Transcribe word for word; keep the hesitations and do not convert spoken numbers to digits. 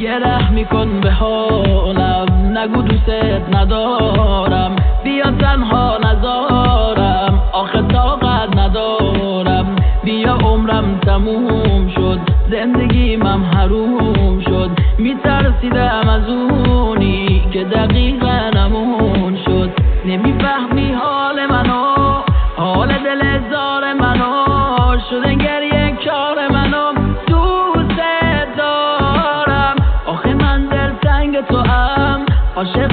یه رحم میکن به حالم، نگو دوست ندارم، بیا تنها نذارم، آخه طاقت ندارم، بیا عمرم تموم شد، زندگیم هم حروم شد، میترسیدم از اونی که دقیقا نمون شد. نمیفهمی حال منو، حال دل زار منو، شده گریه کار منو، دوست دارم، آخه من دل تنگ تو هم، عاشق